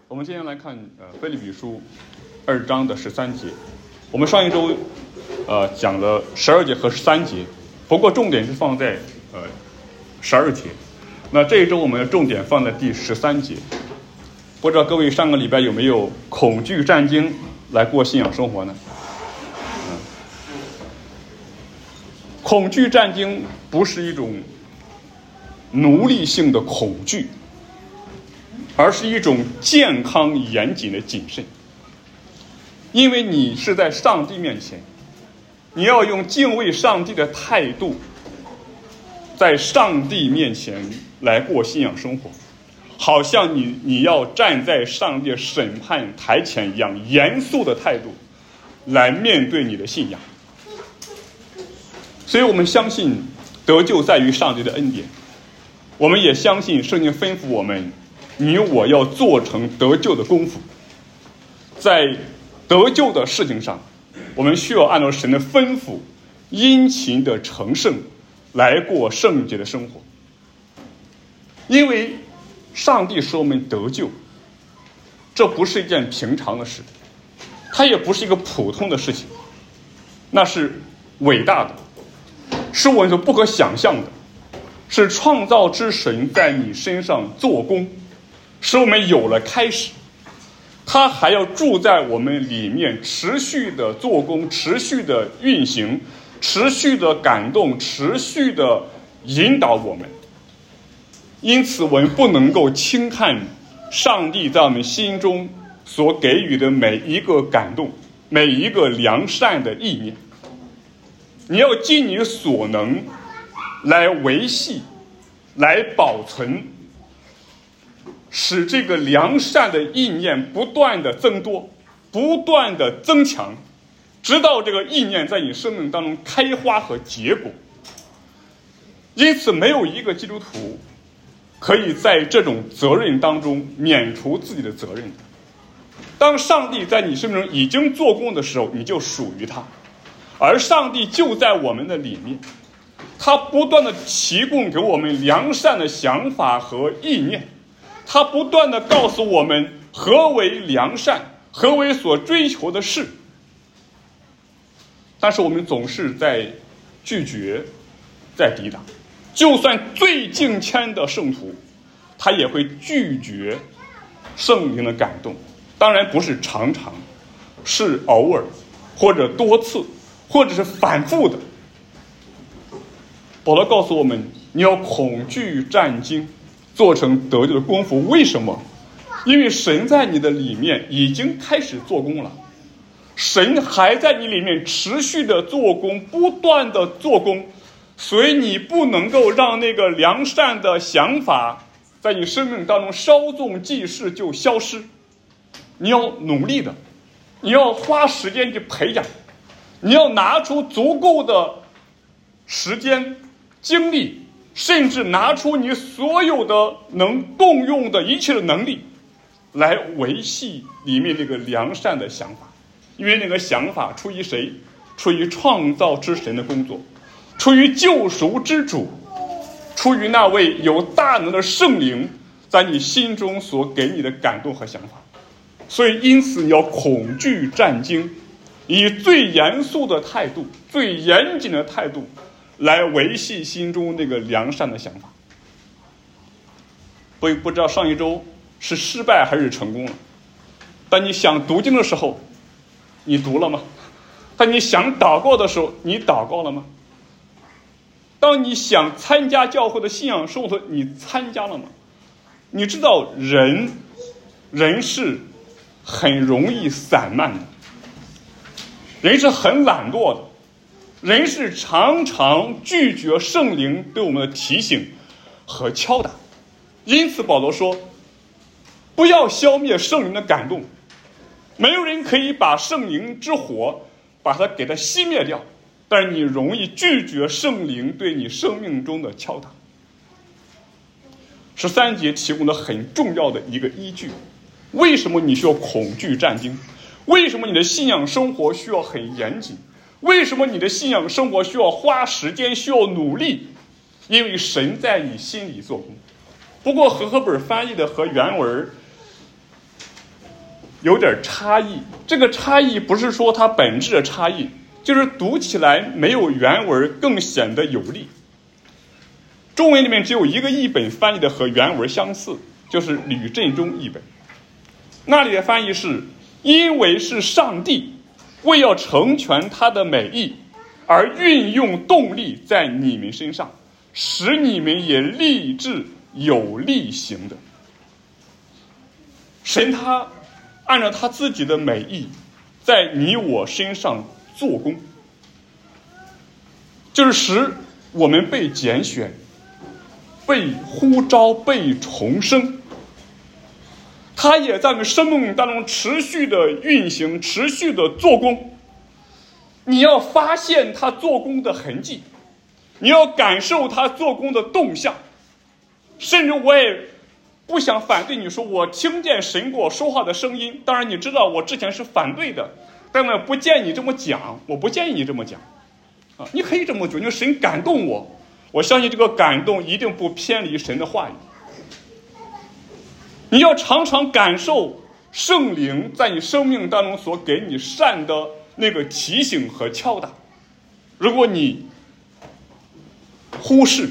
我们今天来看腓立比书2章的13节。我们上一周讲了12节和13节，不过重点是放在12节。那这一周我们的重点放在第13节。不知道各位上个礼拜有没有恐惧战惊来过信仰生活呢？恐惧战惊不是一种奴隶性的恐惧，而是一种健康严谨的谨慎。因为你是在上帝面前，你要用敬畏上帝的态度在上帝面前来过信仰生活，好像你要站在上帝审判台前一样，严肃的态度来面对你的信仰。所以我们相信得救在于上帝的恩典，我们也相信圣经吩咐我们，你我要做成得救的功夫。在得救的事情上，我们需要按照神的吩咐，殷勤的成圣，来过圣洁的生活。因为上帝使我们得救，这不是一件平常的事，它也不是一个普通的事情，那是伟大的，是我们所不可想象的，是创造之神在你身上做工，使我们有了开始。他还要住在我们里面，持续的做工，持续的运行，持续的感动，持续的引导我们。因此我们不能够轻看上帝在我们心中所给予的每一个感动，每一个良善的意念。你要尽你所能来维系，来保存，使这个良善的意念不断的增多，不断的增强，直到这个意念在你生命当中开花和结果。因此没有一个基督徒可以在这种责任当中免除自己的责任。当上帝在你生命中已经做工的时候，你就属于他，而上帝就在我们的里面，他不断的提供给我们良善的想法和意念，他不断的告诉我们何为良善，何为所追求的事。但是我们总是在拒绝，在抵挡。就算最敬虔的圣徒，他也会拒绝圣灵的感动。当然不是常常，是偶尔，或者多次，或者是反复的。保罗告诉我们，你要恐惧战惊，做成得救的功夫。为什么？因为神在你的里面已经开始做工了，神还在你里面持续的做工，不断的做工，所以你不能够让那个良善的想法在你生命当中稍纵即逝就消失。你要努力的，你要花时间去培养，你要拿出足够的时间精力，甚至拿出你所有的能动用的一切的能力来维系里面这个良善的想法。因为那个想法出于谁？出于创造之神的工作，出于救赎之主，出于那位有大能的圣灵在你心中所给你的感动和想法。所以因此你要恐惧战惊，以最严肃的态度，最严谨的态度来维系心中那个良善的想法。不知道上一周是失败还是成功了。当你想读经的时候，你读了吗？当你想祷告的时候，你祷告了吗？当你想参加教会的信仰生活，你参加了吗？你知道人是很容易散漫的，人是很懒惰的，人是常常拒绝圣灵对我们的提醒和敲打。因此保罗说，不要消灭圣灵的感动。没有人可以把圣灵之火把它给它熄灭掉，但是你容易拒绝圣灵对你生命中的敲打。13节提供了很重要的一个依据，为什么你需要恐惧战惊？为什么你的信仰生活需要很严谨？为什么你的信仰生活需要花时间，需要努力？因为神在你心里做工。不过和合本翻译的和原文有点差异。这个差异不是说它本质的差异，就是读起来没有原文更显得有力。中文里面只有一个译本翻译的和原文相似，就是吕振中译本。那里的翻译是：因为是上帝为要成全他的美意而运用动力在你们身上，使你们也立志有力行的。神他按照他自己的美意在你我身上做工，就是使我们被拣选、被呼召、被重生。他也在我们生命当中持续的运行，持续的做工。你要发现他做工的痕迹，你要感受他做工的动向。甚至我也不想反对你说我听见神跟我说话的声音，当然你知道我之前是反对的，但我不建议你这么讲，我不建议你这么讲啊，你可以这么觉得神感动我，我相信这个感动一定不偏离神的话语。你要常常感受圣灵在你生命当中所给你善的那个提醒和敲打。如果你忽视，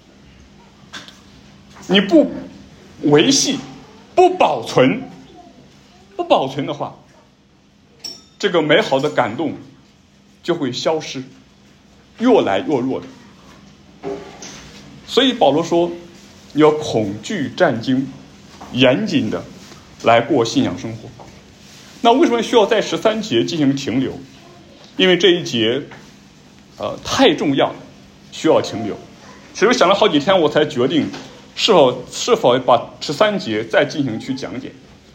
你不维系，不保存的话，这个美好的感动就会消失，越来越弱的。所以保罗说，你要恐惧战惊，严谨的来过信仰生活。那为什么需要在13节进行停留？因为这一节太重要，需要停留。其实想了好几天，我才决定是否把13节再进行去讲解。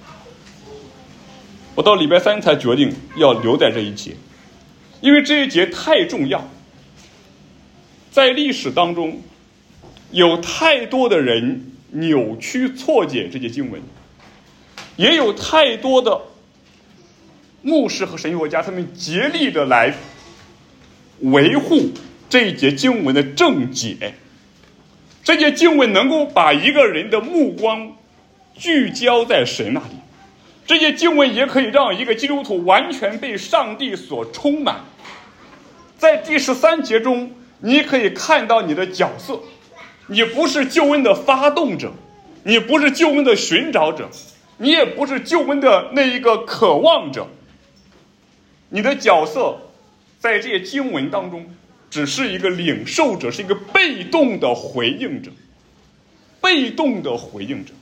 我到礼拜3才决定要留在这一节，因为这一节太重要。在历史当中有太多的人扭曲错解这些经文，也有太多的牧师和神学家他们竭力的来维护这一节经文的正解。这节经文能够把一个人的目光聚焦在神那里，这些经文也可以让一个基督徒完全被上帝所充满。在第13节中，你可以看到你的角色，你不是救恩的发动者，你不是救恩的寻找者，你也不是救恩的那一个渴望者。你的角色在这些经文当中只是一个领受者，是一个被动的回应者，被动的回应者。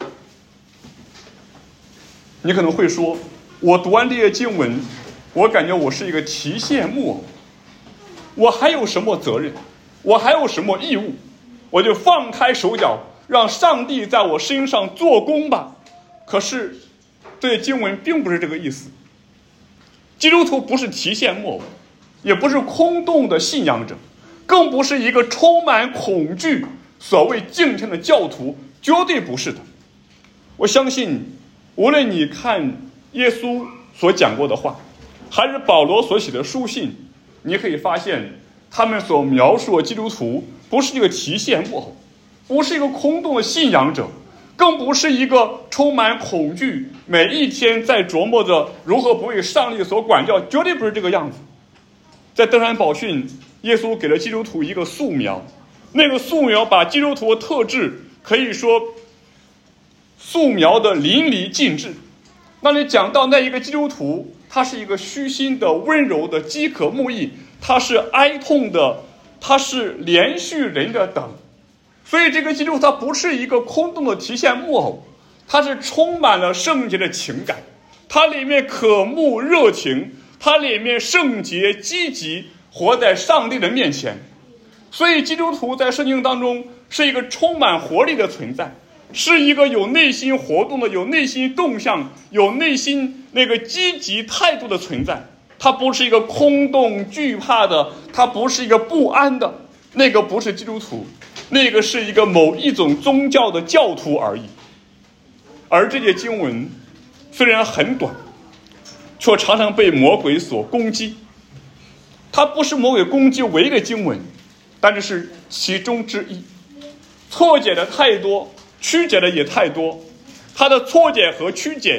你可能会说，我读完这些经文，我感觉我是一个提线木偶，我还有什么责任，我还有什么义务，我就放开手脚，让上帝在我身上做工吧。可是这些经文并不是这个意思。基督徒不是提线木偶，也不是空洞的信仰者，更不是一个充满恐惧所谓敬虔的教徒，绝对不是的。我相信无论你看耶稣所讲过的话，还是保罗所写的书信，你可以发现他们所描述的基督徒不是一个提线木偶，不是一个空洞的信仰者，更不是一个充满恐惧每一天在琢磨着如何不为上帝所管教，绝对不是这个样子。在登山宝训，耶稣给了基督徒一个素描，那个素描把基督徒的特质可以说素描的淋漓尽致。那里讲到那一个基督徒，他是一个虚心的、温柔的、饥渴慕义，他是哀痛的，他是连续人的等。所以这个基督徒他不是一个空洞的提线木偶，他是充满了圣洁的情感，他里面渴慕热情，他里面圣洁积极，活在上帝的面前。所以基督徒在圣经当中是一个充满活力的存在，是一个有内心活动的、有内心动向、有内心那个积极态度的存在。他不是一个空洞惧怕的，他不是一个不安的，那个不是基督徒，那个是一个某一种宗教的教徒而已。而这些经文虽然很短，却常常被魔鬼所攻击。它不是魔鬼攻击唯一的经文，但是其中之一。错解的太多，曲解的也太多。它的错解和曲解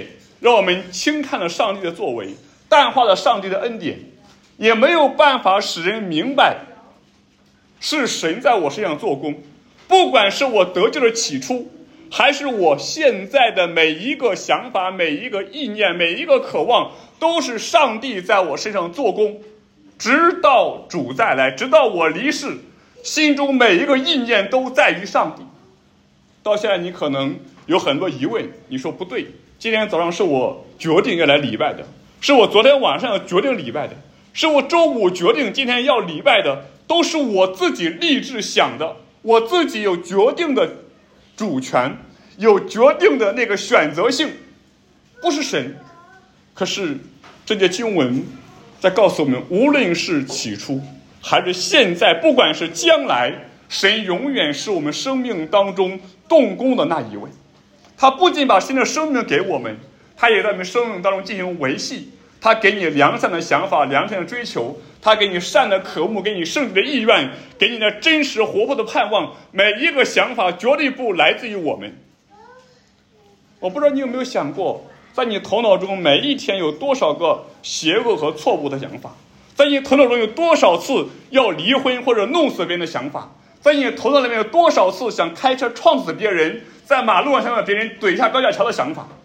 让我们轻看了上帝的作为，淡化了上帝的恩典，也没有办法使人明白是神在我身上做工。不管是我得救的起初，还是我现在的每一个想法、每一个意念、每一个渴望，都是上帝在我身上做工，直到主再来，直到我离世，心中每一个意念都在于上帝。到现在你可能有很多疑问，你说不对，今天早上是我决定要来礼拜的，是我昨天晚上决定礼拜的，是我周五决定今天要礼拜的，都是我自己立志想的，我自己有决定的主权，有决定的那个选择性，不是神。可是这些经文在告诉我们，无论是起初还是现在，不管是将来，神永远是我们生命当中动工的那一位。他不仅把新的生命给我们，他也在我们生命当中进行维系。他给你良善的想法，良善的追求，他给你善的渴慕，给你圣洁的意愿，给你的真实活泼的盼望。每一个想法绝对不来自于我们。我不知道你有没有想过，在你头脑中每一天有多少个邪恶和错误的想法，在你头脑中有多少次要离婚或者弄死别人的想法，在你头脑里面有多少次想开车撞死别人，在马路上想把别人怼下高架桥的想法。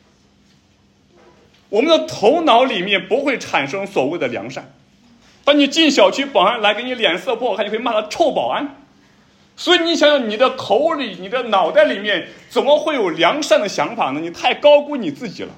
我们的头脑里面不会产生所谓的良善。当你进小区，保安来给你脸色不好看，你会骂他臭保安。所以你想想，你的口里、你的脑袋里面怎么会有良善的想法呢？你太高估你自己了。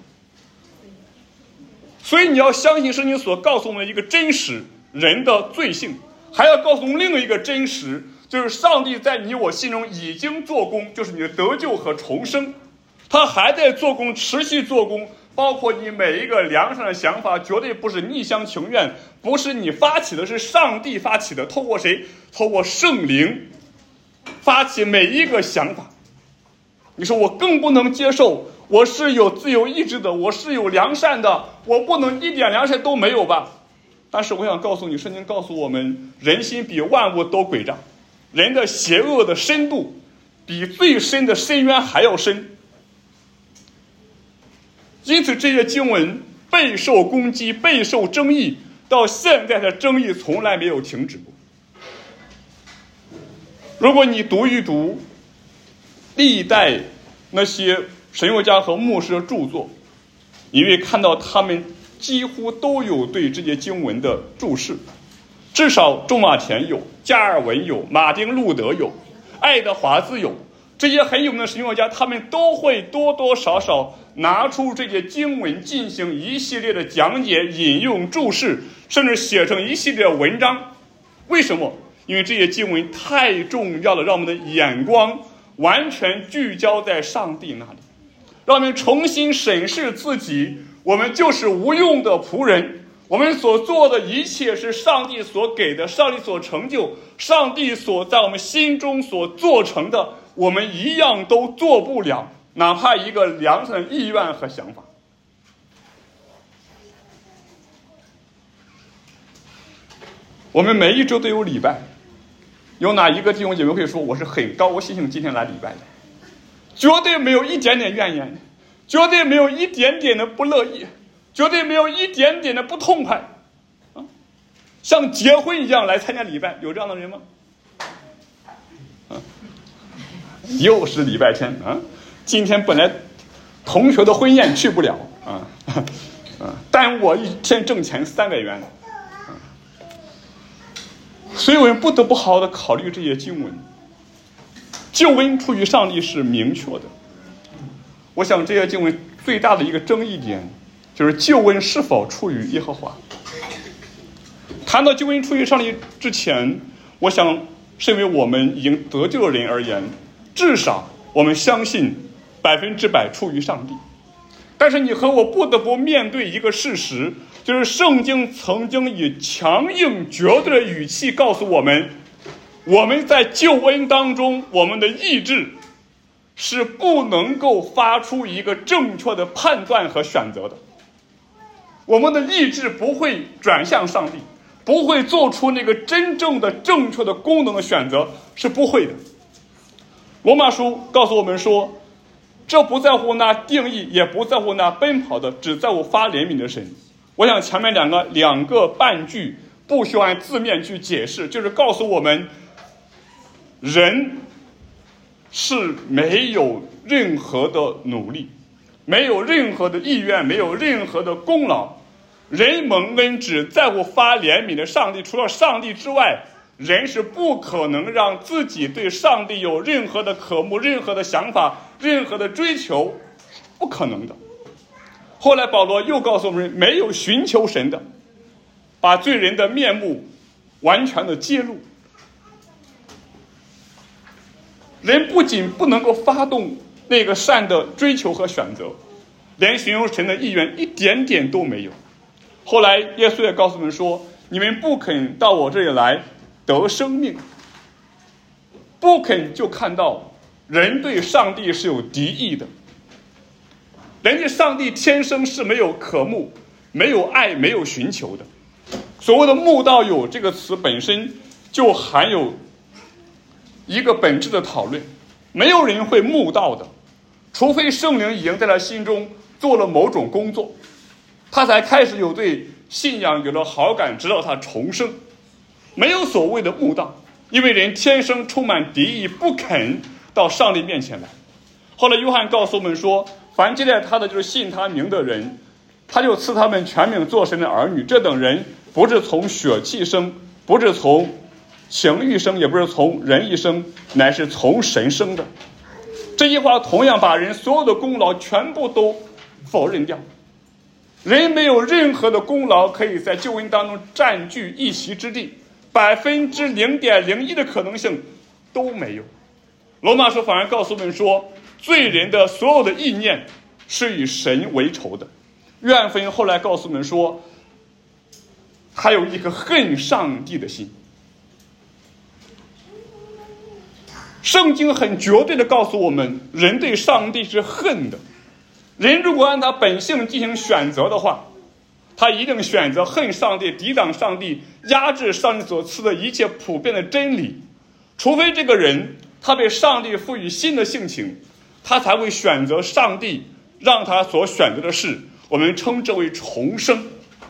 所以你要相信圣经所告诉我们的一个真实，人的罪性，还要告诉我们另一个真实，就是上帝在你我心中已经做工，就是你的得救和重生，他还在做工，持续做工。包括你每一个良善的想法，绝对不是逆相情愿，不是你发起的，是上帝发起的。透过谁？透过圣灵发起每一个想法。你说我更不能接受，我是有自由意志的，我是有良善的，我不能一点良善都没有吧？但是我想告诉你，圣经告诉我们，人心比万物都诡诈，人的邪恶的深度比最深的深渊还要深。因此这些经文备受攻击，备受争议，到现在的争议从来没有停止过。如果你读一读历代那些神学家和牧师的著作，你会看到他们几乎都有对这些经文的注释，至少仲马田有，加尔文有，马丁路德有，爱德华兹有，这些很有名的神学家，他们都会多多少少拿出这些经文进行一系列的讲解、引用、注释，甚至写成一系列文章。为什么？因为这些经文太重要了，让我们的眼光完全聚焦在上帝那里，让我们重新审视自己。我们就是无用的仆人，我们所做的一切是上帝所给的，上帝所成就，上帝所在我们心中所做成的，我们一样都做不了，哪怕一个良善的意愿和想法。我们每一周都有礼拜，有哪一个弟兄姐妹会说我是很高兴今天来礼拜的？绝对没有一点点怨言，绝对没有一点点的不乐意，绝对没有一点点的不痛快啊！像结婚一样来参加礼拜，有这样的人吗？又是礼拜天啊！今天本来同学的婚宴去不了耽误我一天挣钱300元所以我们不得不好好的考虑这些经文。救恩出于上帝是明确的，我想这些经文最大的一个争议点就是救恩是否出于耶和华。谈到救恩出于上帝之前，我想身为我们已经得救的人而言，至少我们相信100%出于上帝。但是你和我不得不面对一个事实，就是圣经曾经以强硬绝对的语气告诉我们，我们在救恩当中，我们的意志是不能够发出一个正确的判断和选择的。我们的意志不会转向上帝，不会做出那个真正的正确的功能的选择，是不会的。罗马书告诉我们说， 这不在乎那定义，也不在乎那奔跑的，只在乎发怜悯的神。我想前面两个半句不需要按字面去解释，就是告诉我们，人是没有任何的努力，没有任何的意愿，没有任何的功劳。人蒙恩只在乎发怜悯的上帝，除了上帝之外，人是不可能让自己对上帝有任何的渴慕，任何的想法，任何的追求，不可能的。后来保罗又告诉我们，没有寻求神的，把罪人的面目完全的揭露。人不仅不能够发动那个善的追求和选择，连寻求神的意愿一点点都没有。后来耶稣也告诉我们说，你们不肯到我这里来得生命，不肯就看到人对上帝是有敌意的。人对上帝天生是没有渴慕，没有爱，没有寻求的。所谓的慕道友这个词本身就含有一个本质的讨论，没有人会慕道的，除非圣灵已经在他心中做了某种工作，他才开始有对信仰有了好感，直到他重生。没有所谓的慕道，因为人天生充满敌意，不肯到上帝面前来。后来约翰告诉我们说，凡接待他的就是信他名的人，他就赐他们全名做神的儿女。这等人不是从血气生，不是从情欲生，也不是从人意生，乃是从神生的。这句话同样把人所有的功劳全部都否认掉。人没有任何的功劳可以在救恩当中占据一席之地，0.01%的可能性都没有。罗马书反而告诉我们说，罪人的所有的意念是与神为仇的。约翰福音后来告诉我们说，还有一颗恨上帝的心。圣经很绝对的告诉我们，人对上帝是恨的。人如果按他本性进行选择的话，他一定选择恨上帝，抵挡上帝，压制上帝所赐的一切普遍的真理。除非这个人他被上帝赋予新的性情，他才会选择上帝让他所选择的事，我们称之为重生。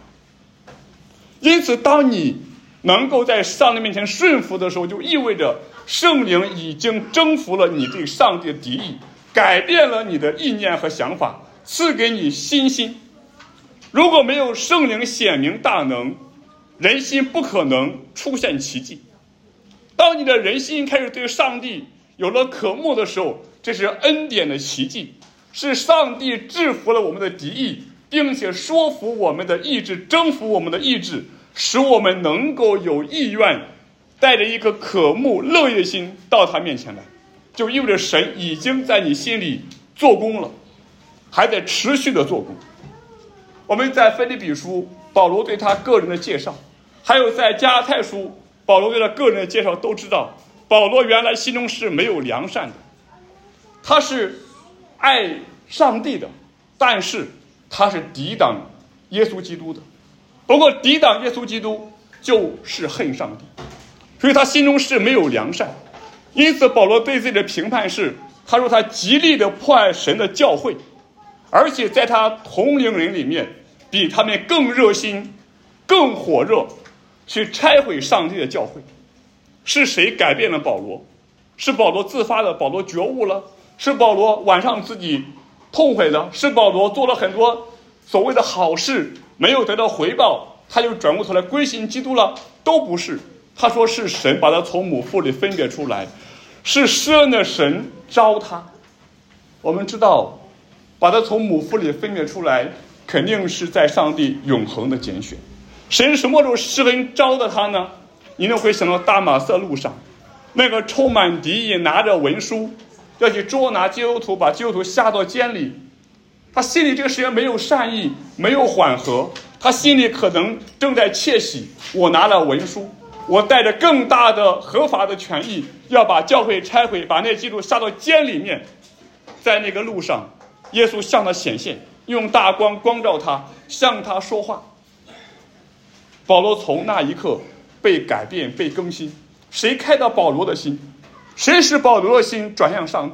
因此当你能够在上帝面前顺服的时候，就意味着圣灵已经征服了你对上帝的敌意，改变了你的意念和想法，赐给你新心。如果没有圣灵显明大能，人心不可能出现奇迹。当你的人心开始对上帝有了渴慕的时候，这是恩典的奇迹，是上帝制服了我们的敌意，并且说服我们的意志，征服我们的意志，使我们能够有意愿带着一颗渴慕乐意的心到他面前来，就意味着神已经在你心里做工了，还在持续的做工。我们在腓立比书保罗对他个人的介绍，还有在加拉太书保罗对他个人的介绍，都知道保罗原来心中是没有良善的，他是爱上帝的，但是他是抵挡耶稣基督的。不过抵挡耶稣基督就是恨上帝，所以他心中是没有良善。因此保罗对自己的评判是，他说他极力的迫害神的教会，而且在他同龄人里面比他们更热心更火热去拆毁上帝的教会。是谁改变了保罗？是保罗自发的，保罗觉悟了？是保罗晚上自己痛悔的？是保罗做了很多所谓的好事没有得到回报，他就转过头来归信基督了？都不是。他说是神把他从母腹里分别出来，是施恩的神招他。我们知道把他从母腹里分别出来，肯定是在上帝永恒的拣选。神什么时候施恩招的他呢？你会想到大马色路上那个充满敌意拿着文书要去捉拿基督徒，把基督徒下到监里，他心里这个时间没有善意，没有缓和，他心里可能正在窃喜，我拿了文书，我带着更大的合法的权益要把教会拆毁，把那基督徒下到监里面。在那个路上，耶稣向他显现，用大光光照他，向他说话。保罗从那一刻被改变，被更新。谁开导保罗的心？谁使保罗的心转向上帝？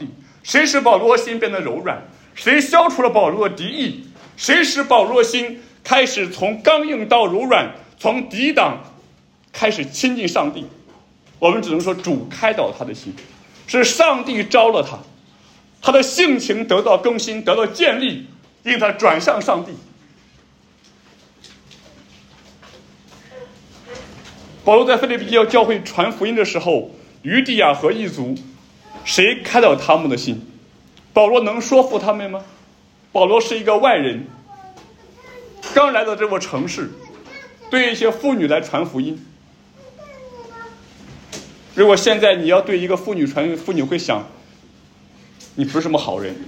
谁使保罗心变得柔软？谁消除了保罗的敌意？谁使保罗心开始从刚硬到柔软，从抵挡开始亲近上帝？我们只能说主开导他的心，是上帝招了他，他的性情得到更新，得到建立，令他转向上帝。保罗在腓立比教会传福音的时候，余地亚和异族，谁开导他们的心？保罗能说服他们吗？保罗是一个外人，刚来到这座城市，对一些妇女来传福音。如果现在你要对一个妇女传，妇女会想，你不是什么好人。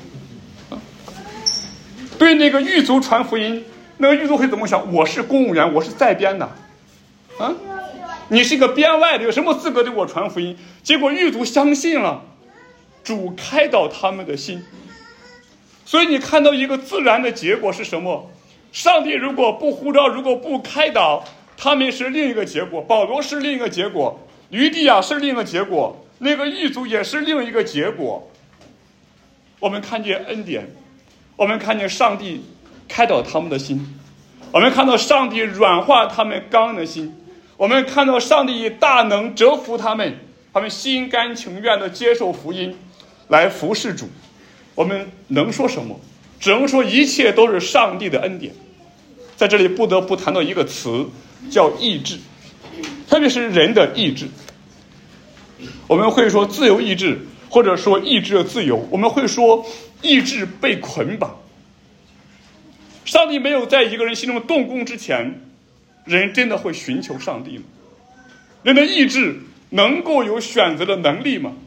对那个狱卒传福音，那个狱卒会怎么想？我是公务员，我是在编的，你是一个编外的，有什么资格对我传福音？结果狱卒相信了，主开导他们的心。所以你看到一个自然的结果是什么？上帝如果不呼召，如果不开导，他们是另一个结果，保罗是另一个结果，余地亚是另一个结果，那个狱卒也是另一个结果。我们看见恩典，我们看见上帝开导他们的心，我们看到上帝软化他们刚硬的心，我们看到上帝以大能折服他们，他们心甘情愿地接受福音来服侍主。我们能说什么？只能说一切都是上帝的恩典。在这里不得不谈到一个词，叫意志，特别是人的意志。我们会说自由意志，或者说意志的自由，我们会说意志被捆绑。上帝没有在一个人心中动工之前，人真的会寻求上帝吗？人的意志能够有选择的能力吗？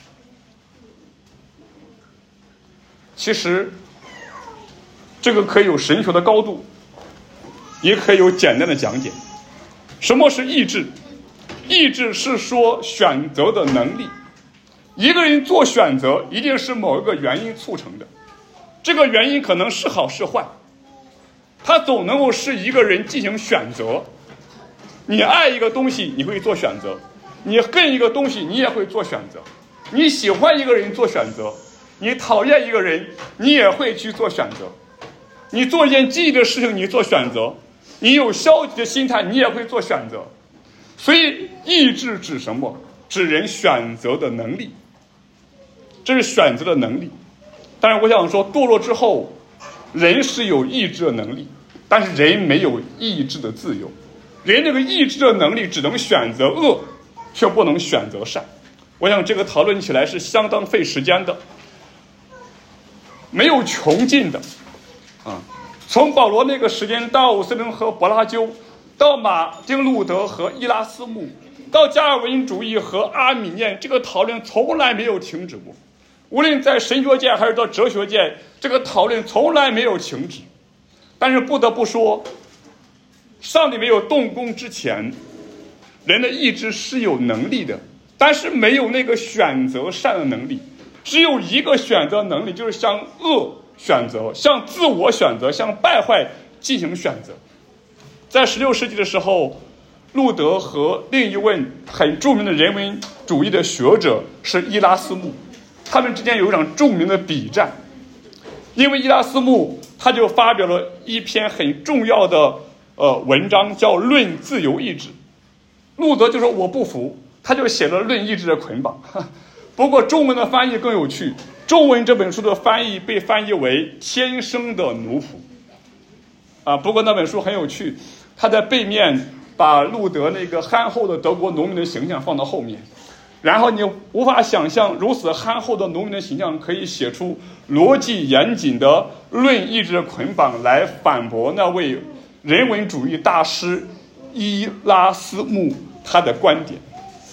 其实这个可以有神学的高度，也可以有简单的讲解。什么是意志？意志是说选择的能力。一个人做选择一定是某一个原因促成的，这个原因可能是好是坏，它总能够使一个人进行选择。你爱一个东西你会做选择，你恨一个东西你也会做选择，你喜欢一个人做选择，你讨厌一个人你也会去做选择，你做一件积极的事情你做选择，你有消极的心态你也会做选择。所以意志指什么？指人选择的能力，这是选择的能力。当然我想说，堕落之后人是有意志的能力，但是人没有意志的自由。人这个意志的能力只能选择恶，却不能选择善。我想这个讨论起来是相当费时间的，没有穷尽的从保罗那个时间到伍斯林和柏拉修，到马丁路德和伊拉斯木，到加尔文主义和阿米念，这个讨论从来没有停止过。无论在神学界还是到哲学界，这个讨论从来没有停止。但是不得不说，上帝没有动工之前，人的意志是有能力的，但是没有那个选择善的能力。只有一个选择能力，就是向恶选择，向自我选择，向败坏进行选择。在16世纪的时候，路德和另一位很著名的人文主义的学者是伊拉斯木，他们之间有一场著名的笔战。因为伊拉斯木他就发表了一篇很重要的文章，叫《论自由意志》。路德就说我不服，他就写了《论意志的捆绑》。不过中文的翻译更有趣，中文这本书的翻译被翻译为天生的奴仆不过那本书很有趣，他在背面把路德那个憨厚的德国农民的形象放到后面，然后你无法想象如此憨厚的农民的形象可以写出逻辑严谨的论意志的捆绑来反驳那位人文主义大师伊拉斯木他的观点。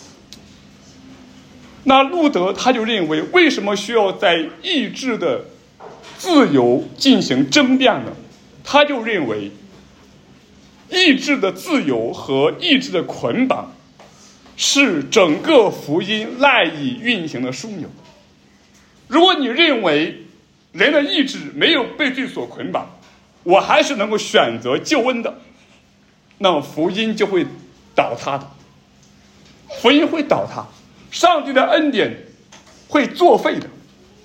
那路德他就认为，为什么需要在意志的自由进行争辩呢？他就认为意志的自由和意志的捆绑是整个福音赖以运行的枢纽。如果你认为人的意志没有被罪所捆绑，我还是能够选择救恩的，那么福音就会倒塌的，福音会倒塌，上帝的恩典会作废的。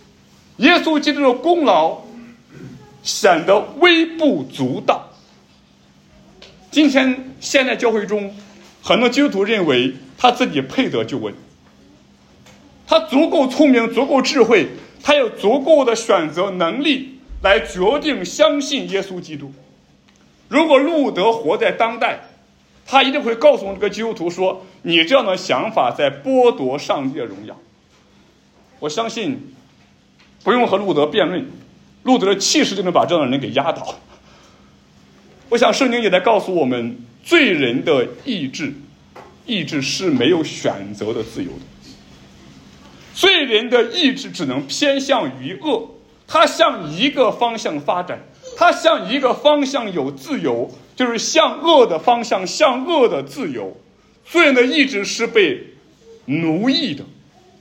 耶稣基督的功劳显得微不足道。今天现代教会中，很多基督徒认为他自己配得救恩，他足够聪明，足够智慧，他有足够的选择能力来决定相信耶稣基督。如果路德活在当代，他一定会告诉这个基督徒说，你这样的想法在剥夺上帝的荣耀。我相信不用和路德辩论，路德的气势就能把这样的人给压倒。我想圣经也在告诉我们，罪人的意志是没有选择的自由的。罪人的意志只能偏向于恶，他向一个方向发展，他向一个方向有自由，就是向恶的方向，向恶的自由。罪人的意志是被奴役的，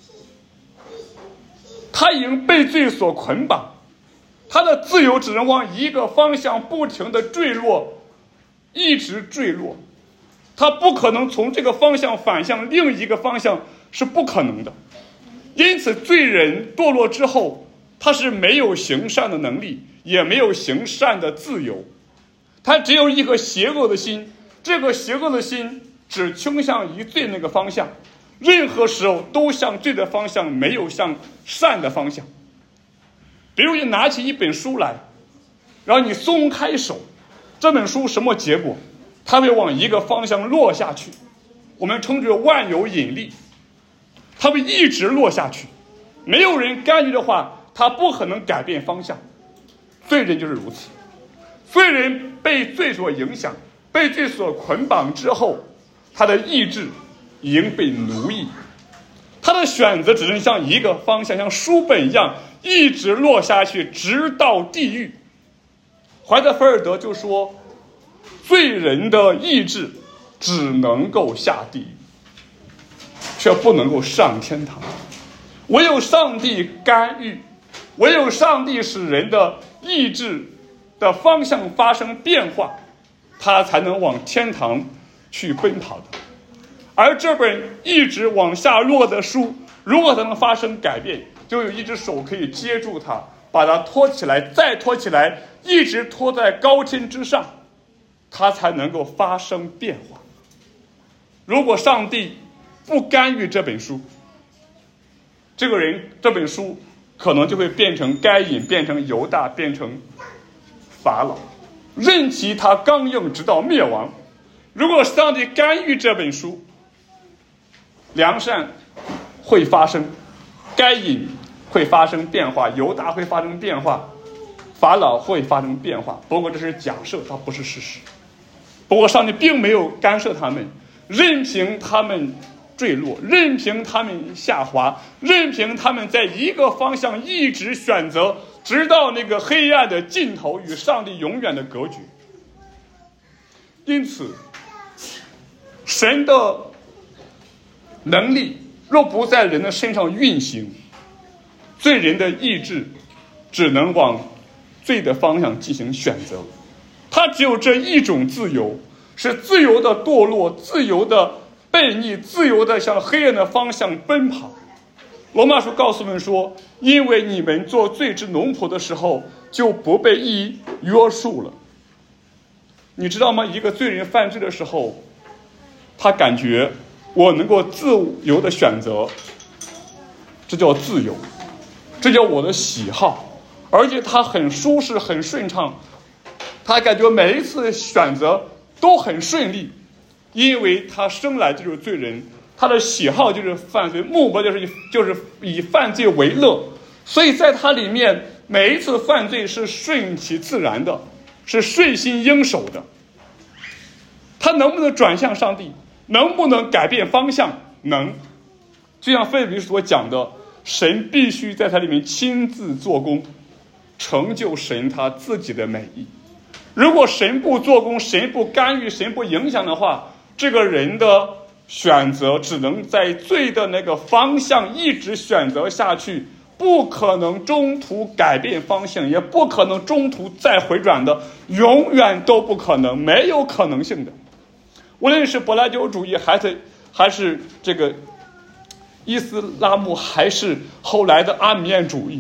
他已经被罪所捆绑，他的自由只能往一个方向不停地坠落，一直坠落，他不可能从这个方向反向另一个方向，是不可能的。因此罪人堕落之后，他是没有行善的能力，也没有行善的自由，他只有一个邪恶的心，这个邪恶的心只倾向于罪那个方向，任何时候都向罪的方向，没有向善的方向。比如你拿起一本书来，然后你松开手，这本书什么结果？它会往一个方向落下去，我们称之为万有引力，它会一直落下去，没有人干预的话，它不可能改变方向。罪人就是如此，罪人被罪所影响，被罪所捆绑之后，他的意志已经被奴役，他的选择只能向一个方向，像书本一样一直落下去，直到地狱。怀特菲尔德就说，罪人的意志只能够下地狱，却不能够上天堂。唯有上帝干预，唯有上帝使人的意志的方向发生变化，他才能往天堂去奔跑的。而这本一直往下落的书，如果它能发生改变，就有一只手可以接住它，把它托起来，再托起来，一直托在高天之上，它才能够发生变化。如果上帝不干预这本书，这个人这本书可能就会变成该隐，变成犹大，变成法老，任其他刚硬直到灭亡。如果上帝干预这本书，良善会发生，该隐会发生变化，犹大会发生变化，法老会发生变化。不过这是假设，它不是事实。不过上帝并没有干涉他们，任凭他们坠落，任凭他们下滑，任凭他们在一个方向一直选择，直到那个黑暗的尽头与上帝永远的隔绝。因此神的能力若不在人的身上运行，罪人的意志只能往罪的方向进行选择。他只有这一种自由，是自由的堕落，自由的悖逆，自由的向黑暗的方向奔跑。罗马书告诉我们说，因为你们做罪之奴仆的时候，就不被义约束了。你知道吗？一个罪人犯罪的时候，他感觉我能够自由的选择，这叫自由，这叫我的喜好，而且他很舒适，很顺畅，他感觉每一次选择都很顺利，因为他生来就是罪人，他的喜好就是犯罪，目标就是以犯罪为乐，所以在他里面每一次犯罪是顺其自然的，是顺心应手的。他能不能转向上帝？能不能改变方向？能。就像腓立比所讲的，神必须在他里面亲自做工，成就神他自己的美意。如果神不做工，神不干预，神不影响的话，这个人的选择只能在罪的那个方向一直选择下去，不可能中途改变方向，也不可能中途再回转的，永远都不可能，没有可能性的。无论是柏拉图主义，还是这个伊斯拉姆，还是后来的阿米安主义，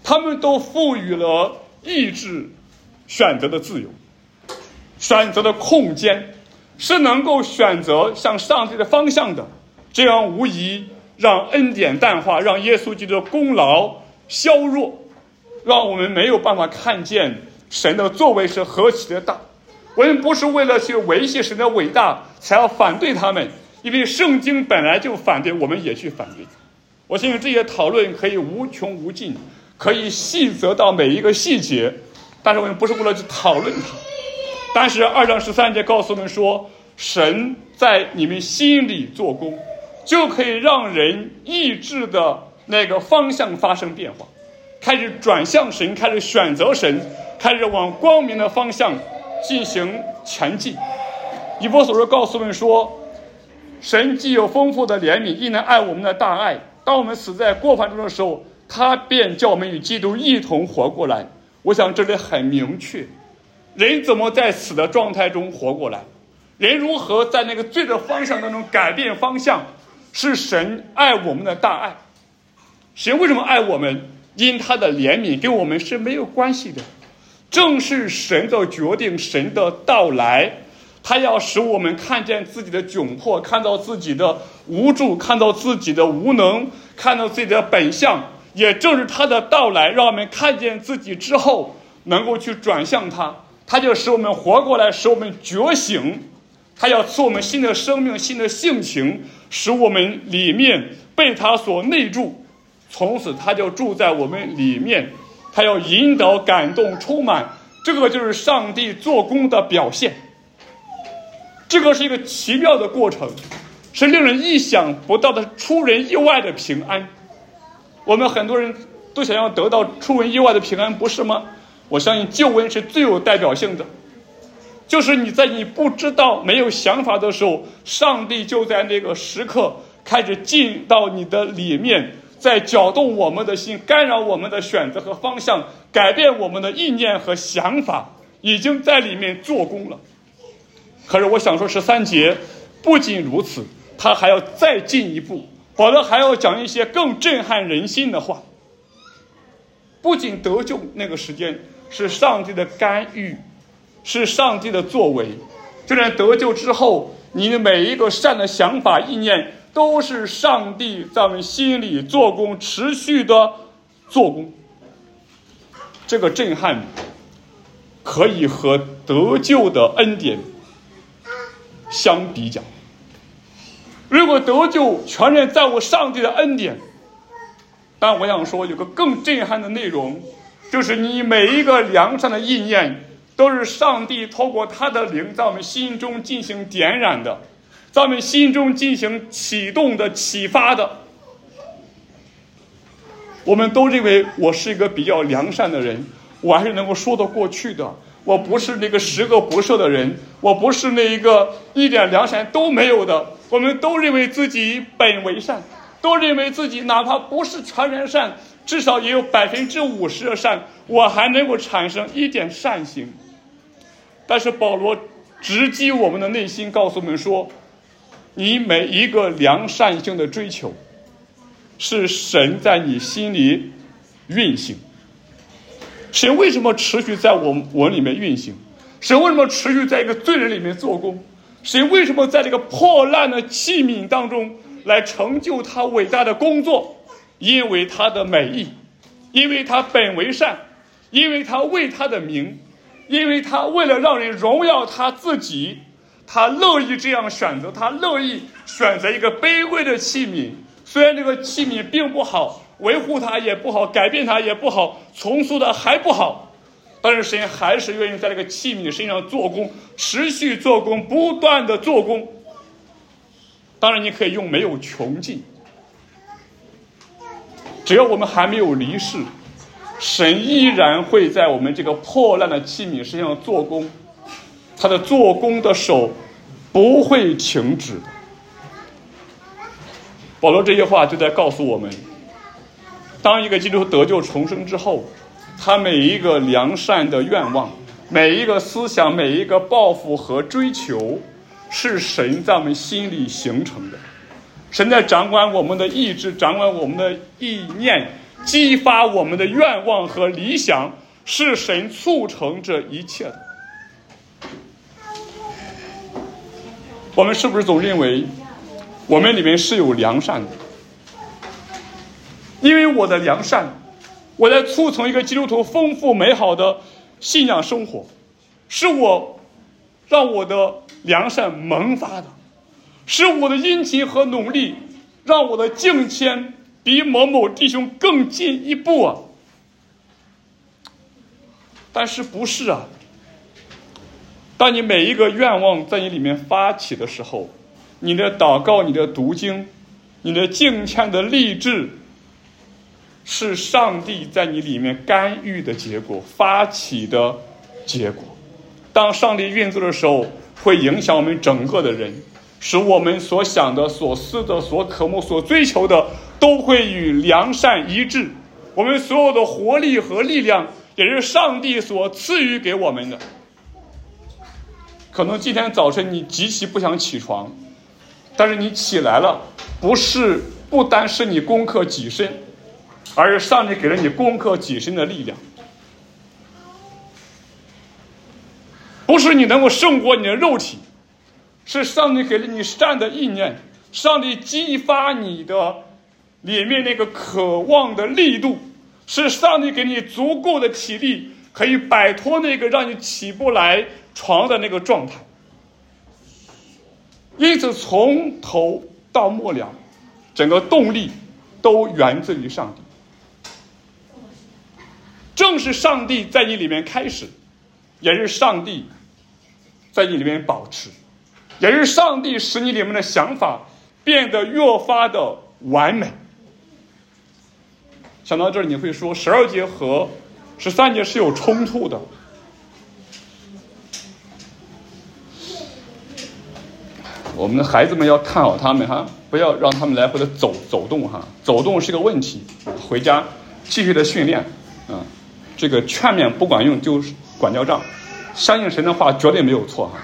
他们都赋予了意志选择的自由，选择的空间，是能够选择向上帝的方向的。这样无疑让恩典淡化，让耶稣基督的功劳削弱，让我们没有办法看见神的作为是何其的大。我们不是为了去维系神的伟大才要反对他们，因为圣经本来就反对，我们也去反对。我相信这些讨论可以无穷无尽，可以细则到每一个细节，但是我们不是为了去讨论它。但是2章13节告诉我们说，神在你们心里做工，就可以让人意志的那个方向发生变化，开始转向神，开始选择神，开始往光明的方向进行前进。以弗所书告诉我们说，神既有丰富的怜悯，亦能爱我们的大爱，当我们死在过犯中的时候，他便叫我们与基督一同活过来。我想这里很明确，人怎么在死的状态中活过来，人如何在那个罪的方向当中改变方向，是神爱我们的大爱。神为什么爱我们？因他的怜悯跟我们是没有关系的，正是神的决定，神的到来，他要使我们看见自己的窘迫，看到自己的无助，看到自己的无能，看到自己的本相。也正是他的到来，让我们看见自己之后能够去转向他，他就使我们活过来，使我们觉醒，他要赐我们新的生命，新的性情，使我们里面被他所内住，从此他就住在我们里面，他要引导、感动、充满，这个就是上帝做工的表现。这个是一个奇妙的过程，是令人意想不到的、出人意外的平安。我们很多人都想要得到出人意外的平安，不是吗？我相信救恩是最有代表性的，就是你在你不知道、没有想法的时候，上帝就在那个时刻开始进到你的里面，在搅动我们的心，干扰我们的选择和方向，改变我们的意念和想法，已经在里面做工了。可是我想说13节不仅如此，他还要再进一步，保罗还要讲一些更震撼人心的话。不仅得救那个时间是上帝的干预，是上帝的作为，就连得救之后，你的每一个善的想法意念都是上帝在我们心里做工，持续的做工。这个震撼可以和得救的恩典相比较。如果得救全然在乎上帝的恩典，但我想说有个更震撼的内容，就是你每一个良善的意念都是上帝透过他的灵在我们心中进行点燃的，在我们心中进行启动的、启发的。我们都认为我是一个比较良善的人，我还是能够说得过去的，我不是那个十恶不赦的人，我不是那一个一点良善都没有的。我们都认为自己本为善，都认为自己哪怕不是全然善，至少也有50%的善，我还能够产生一点善行。但是保罗直击我们的内心，告诉我们说，你每一个良善性的追求是神在你心里运行。神为什么持续在我里面运行？神为什么持续在一个罪人里面做工？神为什么在这个破烂的器皿当中来成就他伟大的工作？因为他的美意，因为他本为善，因为他为他的名，因为他为了让人荣耀他自己，他乐意这样选择，他乐意选择一个卑微的器皿。虽然这个器皿并不好，维护它也不好，改变它也不好，重塑的还不好，但是神还是愿意在这个器皿身上做工，持续做工，不断的做工。当然你可以用没有穷尽，只要我们还没有离世，神依然会在我们这个破烂的器皿身上做工，他的做工的手不会停止的。保罗这些话就在告诉我们，当一个基督徒得救重生之后，他每一个良善的愿望，每一个思想，每一个抱负和追求，是神在我们心里形成的。神在掌管我们的意志，掌管我们的意念， 激发我们的愿望和理想，是神促成这一切的。我们是不是总认为我们里面是有良善的？因为我的良善，我在促成一个基督徒丰富美好的信仰生活，是我让我的良善萌发的，是我的殷勤和努力让我的敬虔比某某弟兄更进一步啊。但是不是啊？当你每一个愿望在你里面发起的时候，你的祷告、你的读经、你的敬虔的立志，是上帝在你里面干预的结果，发起的结果。当上帝运作的时候，会影响我们整个的人，使我们所想的、所思的、所渴慕、所追求的，都会与良善一致。我们所有的活力和力量，也是上帝所赐予给我们的。可能今天早晨你极其不想起床，但是你起来了，不单是你攻克己身，而是上帝给了你攻克己身的力量。不是你能够胜过你的肉体，是上帝给了你善的意念，上帝激发你的里面那个渴望的力度，是上帝给你足够的体力，可以摆脱那个让你起不来床的那个状态。因此从头到末了，整个动力都源自于上帝。正是上帝在你里面开始，也是上帝在你里面保持，也是上帝使你里面的想法变得越发的完美。想到这儿，你会说12节和13节是有冲突的。我们的孩子们要看好他们哈，不要让他们来回的走动哈，走动是个问题，回家继续的训练啊。这个劝勉不管用就是管教杖，相信神的话绝对没有错哈。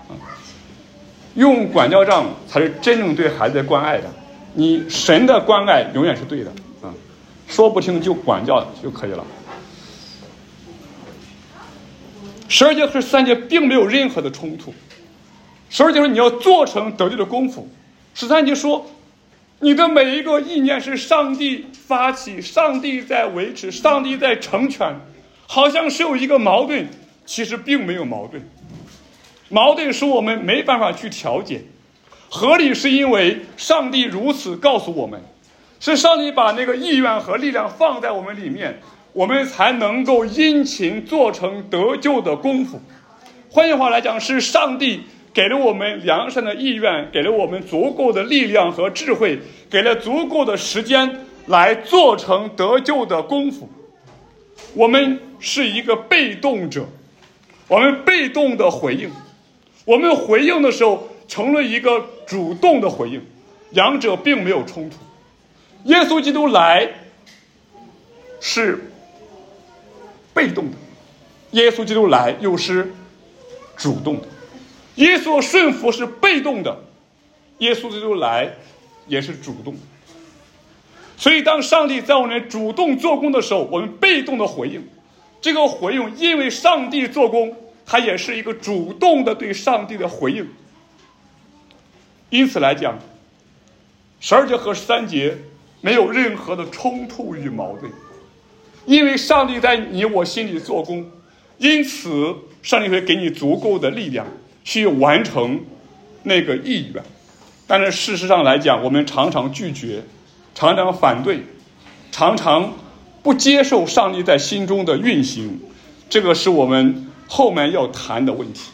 用管教杖才是真正对孩子的关爱的，你神的关爱永远是对的啊，说不听就管教就可以了。12节和13节并没有任何的冲突。12节说你要做成得救的功夫，13节说你的每一个意念是上帝发起，上帝在维持，上帝在成全，好像是有一个矛盾，其实并没有矛盾。矛盾是我们没办法去调节，合理是因为上帝如此告诉我们，是上帝把那个意愿和力量放在我们里面，我们才能够殷勤做成得救的功夫。换句话来讲，是上帝给了我们良善的意愿，给了我们足够的力量和智慧，给了足够的时间来做成得救的功夫。我们是一个被动者，我们被动的回应，我们回应的时候成了一个主动的回应，两者并没有冲突。耶稣基督来是被动的，耶稣基督来又是主动的。耶稣顺服是被动的，耶稣基督来也是主动的。所以当上帝在我们主动做工的时候，我们被动的回应，这个回应因为上帝做工，它也是一个主动的对上帝的回应。因此来讲，12节和13节没有任何的冲突与矛盾，因为上帝在你我心里做工，因此上帝会给你足够的力量去完成那个意愿。但是事实上来讲，我们常常拒绝，常常反对，常常不接受上帝在心中的运行，这个是我们后面要谈的问题。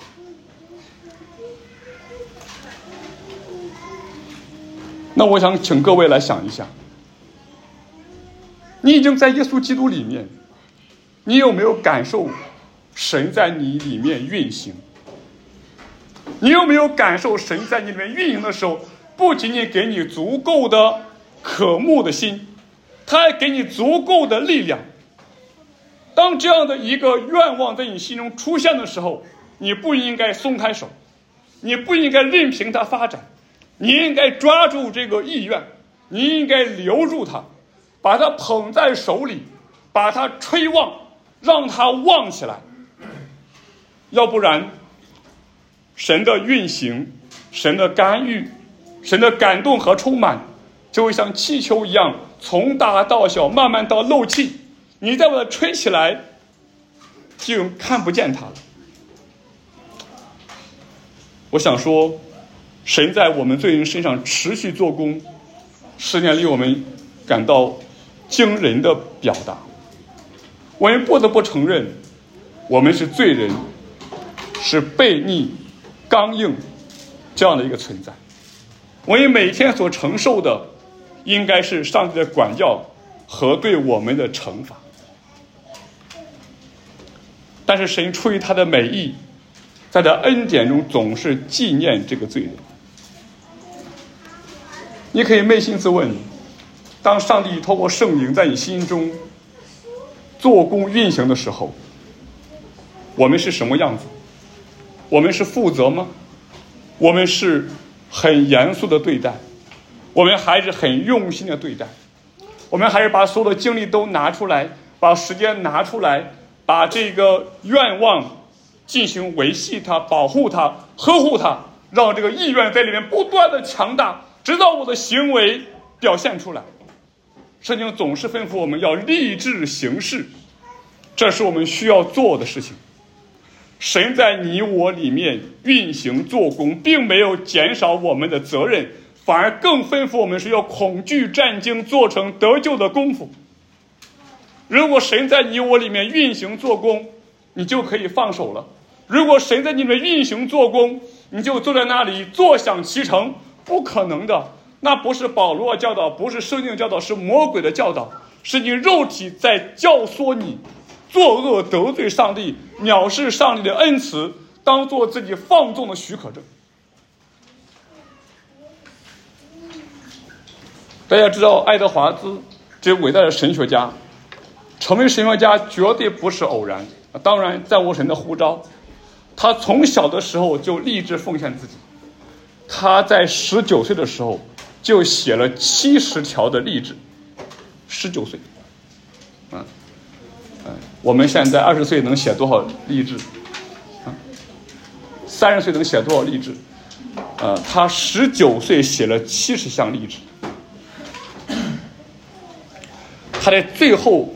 那我想请各位来想一下，你已经在耶稣基督里面，你有没有感受神在你里面运行？你有没有感受神在你里面运行的时候，不仅仅给你足够的渴慕的心，他还给你足够的力量。当这样的一个愿望在你心中出现的时候，你不应该松开手，你不应该任凭它发展，你应该抓住这个意愿，你应该留住它， 把它捧在手里，把它吹旺，让它旺起来。要不然，神的运行，神的干预，神的感动和充满，就会像气球一样，从大到小，慢慢到漏气。你再把它吹起来，就看不见它了。我想说，神在我们罪人身上持续做工，是件令我们感到惊人的表达。我们不得不承认，我们是罪人，是悖逆、刚硬这样的一个存在。我们每天所承受的，应该是上帝的管教和对我们的惩罚。但是神出于他的美意，在他恩典中总是纪念这个罪人。你可以扪心自问，当上帝透过圣灵在你心中做工运行的时候，我们是什么样子？我们是负责吗？我们是很严肃的对待？我们还是很用心的对待？我们还是把所有的精力都拿出来，把时间拿出来，把这个愿望进行维系它、保护它、呵护它，让这个意愿在里面不断的强大，直到我的行为表现出来。圣经总是吩咐我们要立志行事，这是我们需要做的事情。神在你我里面运行做工，并没有减少我们的责任，反而更吩咐我们是要恐惧战兢，做成得救的功夫。如果神在你我里面运行做工，你就可以放手了。如果神在你们运行做工，你就坐在那里坐享其成，不可能的。那不是保罗教导，不是圣经教导，是魔鬼的教导，是你肉体在教唆你作恶，得罪上帝，藐视上帝的恩慈，当做自己放纵的许可证。大家知道爱德华兹这伟大的神学家，成为神学家绝对不是偶然，当然在乎神的呼召。他从小的时候就立志奉献自己，他在19岁的时候就写了70条的励志。19岁我们现在20岁能写多少励志？30岁能写多少励志？他19岁写了70项励志。他在最后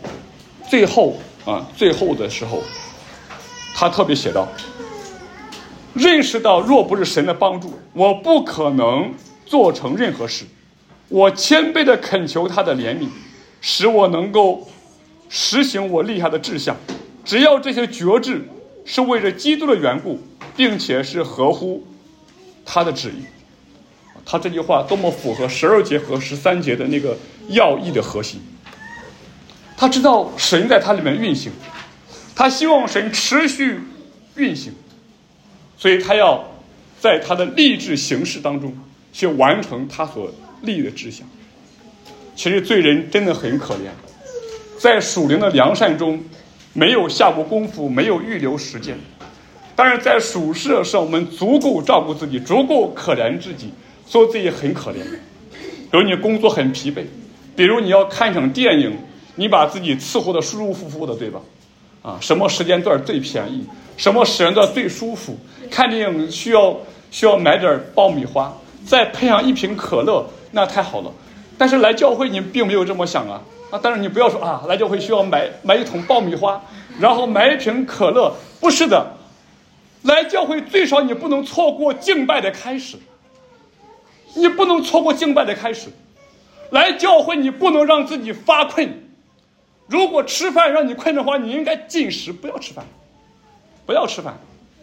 的时候，他特别写道：认识到若不是神的帮助，我不可能做成任何事。我谦卑地恳求他的怜悯，使我能够实行我立下的志向。只要这些决志是为了基督的缘故，并且是合乎他的旨意。他这句话多么符合12节和13节的那个要义的核心。他知道神在他里面运行，他希望神持续运行，所以他要在他的立志行事当中去完成他所立的志向。其实罪人真的很可怜，在属灵的良善中没有下过功夫，没有预留时间。但是在属世的时候，我们足够照顾自己，足够可怜自己，说自己很可怜。比如你工作很疲惫，比如你要看一场电影，你把自己伺候的舒舒服服的，对吧？什么时间段最便宜，什么时间段最舒服，看电影需要买点爆米花，再配上一瓶可乐，那太好了。但是来教会你并没有这么想但是你不要说来教会需要买一桶爆米花，然后买一瓶可乐，不是的。来教会最少你不能错过敬拜的开始，你不能错过敬拜的开始。来教会你不能让自己发困，如果吃饭让你困的话，你应该禁食，不要吃饭，不要吃饭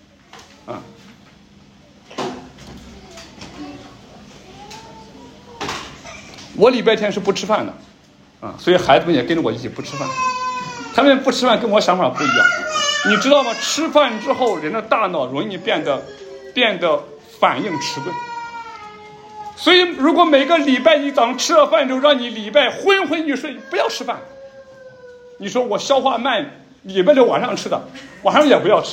我礼拜天是不吃饭的所以孩子们也跟着我一起不吃饭。他们不吃饭跟我想法不一样，你知道吗？吃饭之后人的大脑容易变得反应迟钝，所以如果每个礼拜一早上吃了饭之后让你礼拜昏昏欲睡，不要吃饭。你说我消化慢，礼拜六晚上吃的，晚上也不要吃。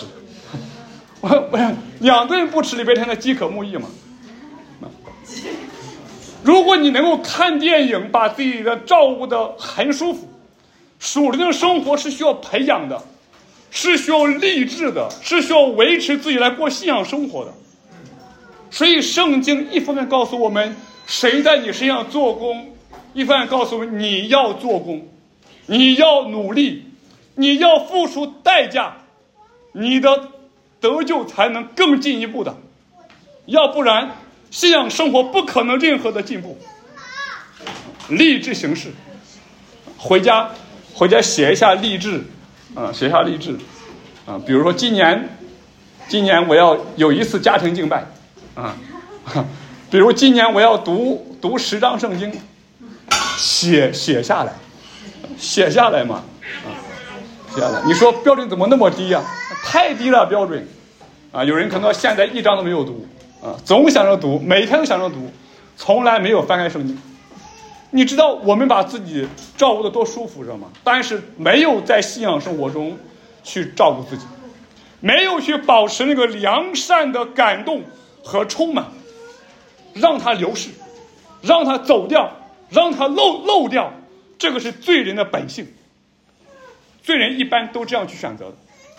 我2顿不吃，礼拜天的饥渴慕义嘛。 如果你能够看电影，把自己的照顾得很舒服，属灵的生活是需要培养的，是需要励志的，是需要维持自己来过信仰生活的。所以圣经一方面告诉我们谁在你身上做工，一方面告诉我们你要做工，你要努力，你要付出代价，你的得救才能更进一步的，要不然信仰生活不可能任何的进步。励志行事，回家写一下励志写一下励志比如说今年我要有一次家庭敬拜比如今年我要读10章圣经，写下来嘛写下来。你说标准怎么那么低啊？太低了标准有人可能现在一章都没有读总想着读，每天都想着读，从来没有翻开圣经。你知道我们把自己照顾得多舒服，知道吗？但是没有在信仰生活中去照顾自己，没有去保持那个良善的感动和充满，让它流逝，让它走掉，让它漏掉，这个是罪人的本性。罪人一般都这样去选择的。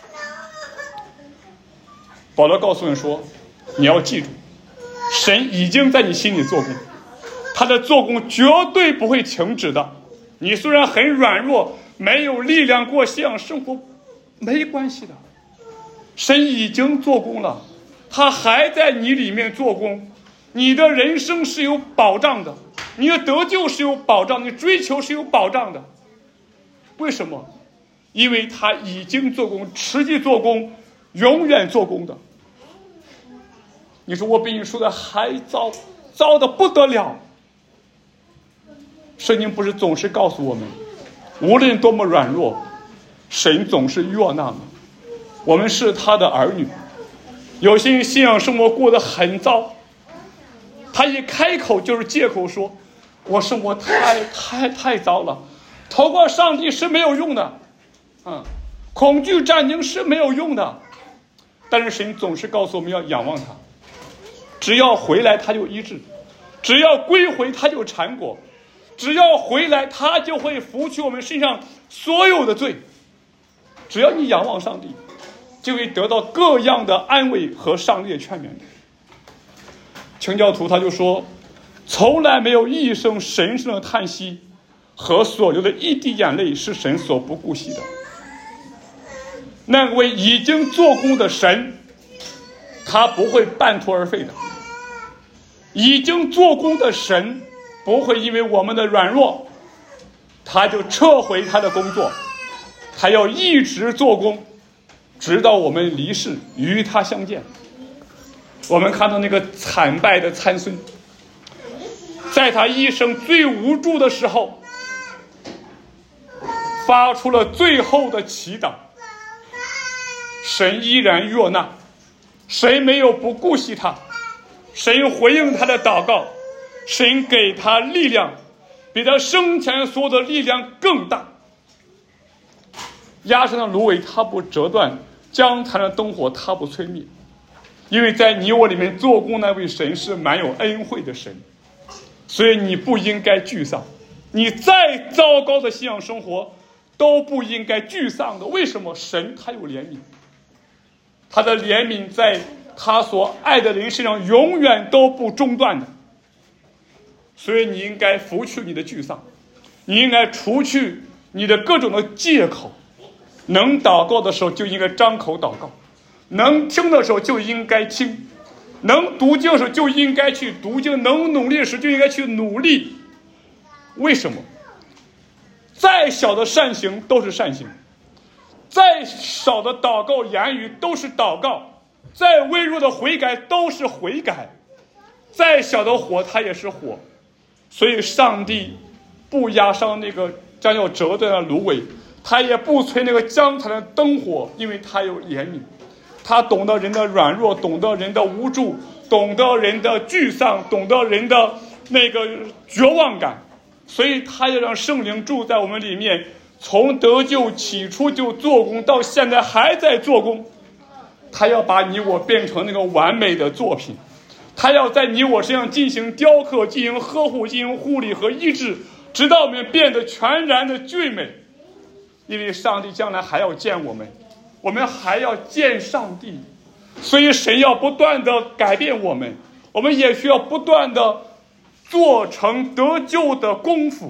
保罗告诉人说，你要记住，神已经在你心里做工，他的做工绝对不会停止的。你虽然很软弱，没有力量过信仰生活，没关系的，神已经做工了，他还在你里面做工。你的人生是有保障的，你的得救是有保障，你追求是有保障的。为什么？因为他已经做工，持续做工，永远做工的。你说我比你说的还糟的不得了。圣经不是总是告诉我们，无论多么软弱，神总是悦纳吗？我们是他的儿女。有些人信仰生活过得很糟，他一开口就是借口说我生活太糟了，投靠上帝是没有用的恐惧战惊是没有用的。但是神总是告诉我们要仰望他，只要回来他就医治，只要归回他就缠果，只要回来他就会拂去我们身上所有的罪。只要你仰望上帝，就会得到各样的安慰和上帝的劝勉。清教徒他就说，从来没有一声神圣的叹息和所流的一滴眼泪是神所不顾惜的。那位已经做工的神，他不会半途而废的。已经做工的神不会因为我们的软弱他就撤回他的工作，他要一直做工，直到我们离世与他相见。我们看到那个惨败的参孙，在他一生最无助的时候发出了最后的祈祷，神依然悦纳，神没有不顾惜他，神回应他的祷告，神给他力量，比他生前所有的力量更大。压伤的芦苇他不折断，将残的灯火他不吹灭，因为在你我里面做工那位神是蛮有恩惠的神。所以你不应该沮丧，你再糟糕的信仰生活都不应该沮丧的。为什么？神他有怜悯，他的怜悯在他所爱的人身上永远都不中断的。所以你应该拂去你的沮丧，你应该除去你的各种的借口。能祷告的时候就应该张口祷告，能听的时候就应该听，能读经的时候就应该去读经，能努力的时候就应该去努力。为什么？再小的善行都是善行，再少的祷告言语都是祷告，再微弱的悔改都是悔改，再小的火它也是火。所以上帝不压伤那个将要折断的芦苇，他也不吹那个将残的灯火，因为他有怜悯，他懂得人的软弱，懂得人的无助，懂得人的沮丧，懂得人的那个绝望感。所以他要让圣灵住在我们里面，从得救起初就做工，到现在还在做工。他要把你我变成那个完美的作品， 他要在你我身上进行雕刻、进行呵护、进行护理和医治，直到我们变得全然的俊美。因为上帝将来还要见我们，我们还要见上帝，所以神要不断的改变我们，我们也需要不断的做成得救的功夫。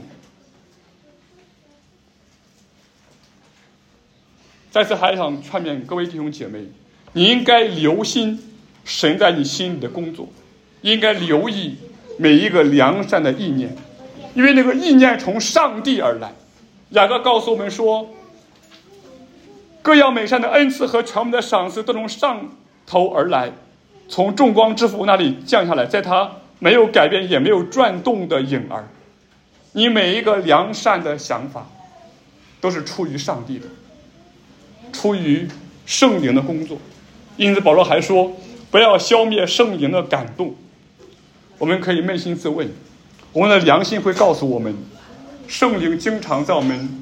再次还想劝勉各位弟兄姐妹，你应该留心神在你心里的工作，应该留意每一个良善的意念，因为那个意念从上帝而来。雅各告诉我们说，各样美善的恩赐和全部的赏赐都从上头而来，从众光之父那里降下来，在他没有改变也没有转动的影儿。你每一个良善的想法都是出于上帝的，出于圣灵的工作。因此保罗还说，不要消灭圣灵的感动。我们可以扪心自问，我们的良心会告诉我们，圣灵经常在我们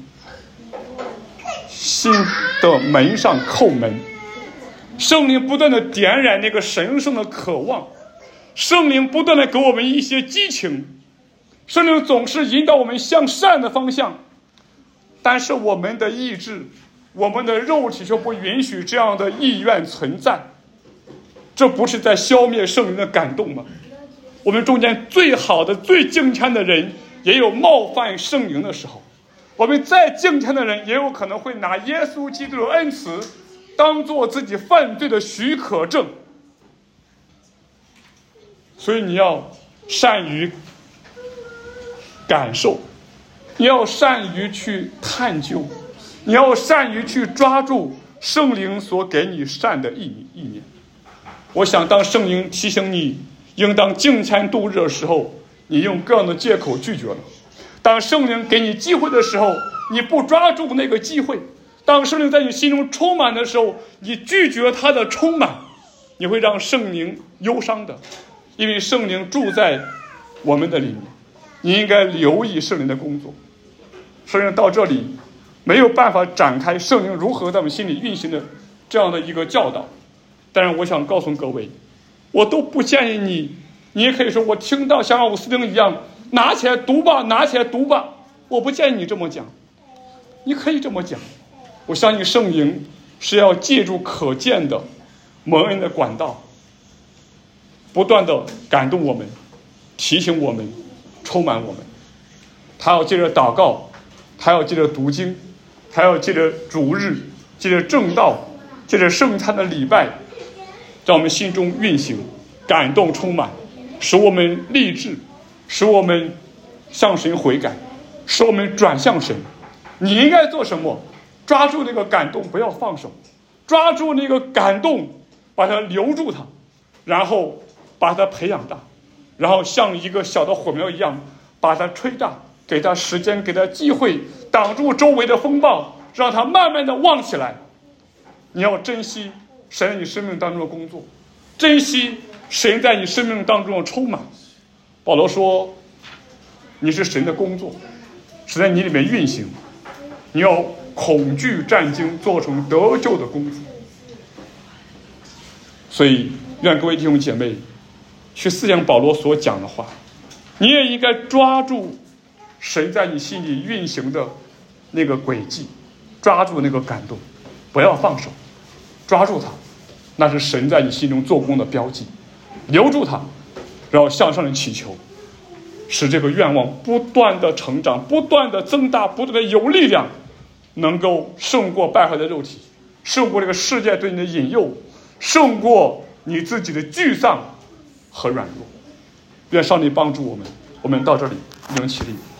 心的门上叩门，圣灵不断的点燃那个神圣的渴望，圣灵不断的给我们一些激情，圣灵总是引导我们向善的方向，但是我们的意志，我们的肉体却不允许这样的意愿存在。这不是在消灭圣灵的感动吗？我们中间最好的最敬虔的人也有冒犯圣灵的时候，我们再敬虔的人也有可能会拿耶稣基督的恩慈当做自己犯罪的许可证。所以你要善于感受，你要善于去探究，你要善于去抓住圣灵所给你善的意念。我想当圣灵提醒你应当敬虔度日的时候，你用各样的借口拒绝了；当圣灵给你机会的时候，你不抓住那个机会；当圣灵在你心中充满的时候，你拒绝他的充满，你会让圣灵忧伤的，因为圣灵住在我们的里面。你应该留意圣灵的工作。圣灵到这里没有办法展开圣灵如何在我们心里运行的这样的一个教导，但是我想告诉各位，我都不建议你，你也可以说我听到像奥古斯丁一样，拿起来读吧，拿起来读吧。我不建议你这么讲，你可以这么讲。我相信圣灵是要借助可见的蒙恩的管道，不断的感动我们，提醒我们，充满我们。他要借着祷告，他要借着读经，他要借着主日，借着正道，借着圣餐的礼拜，在我们心中运行，感动充满，使我们立志，使我们向神悔改，使我们转向神。你应该做什么？抓住那个感动，不要放手，抓住那个感动，把它留住它，然后把它培养大，然后像一个小的火苗一样把它吹大，给它时间，给它机会，挡住周围的风暴，让它慢慢的旺起来。你要珍惜神在你生命当中的工作，珍惜神在你生命当中的充满。保罗说，你是神的工作，是在你里面运行，你要恐惧战惊，做成得救的功夫。所以愿各位弟兄姐妹去思想保罗所讲的话，你也应该抓住神在你心里运行的那个轨迹，抓住那个感动，不要放手，抓住它，那是神在你心中做工的标记，留住它，然后向上的祈求，使这个愿望不断的成长，不断的增大，不断的有力量，能够胜过败坏的肉体，胜过这个世界对你的引诱，胜过你自己的沮丧和软弱。愿上帝帮助我们。我们到这里，一同起立。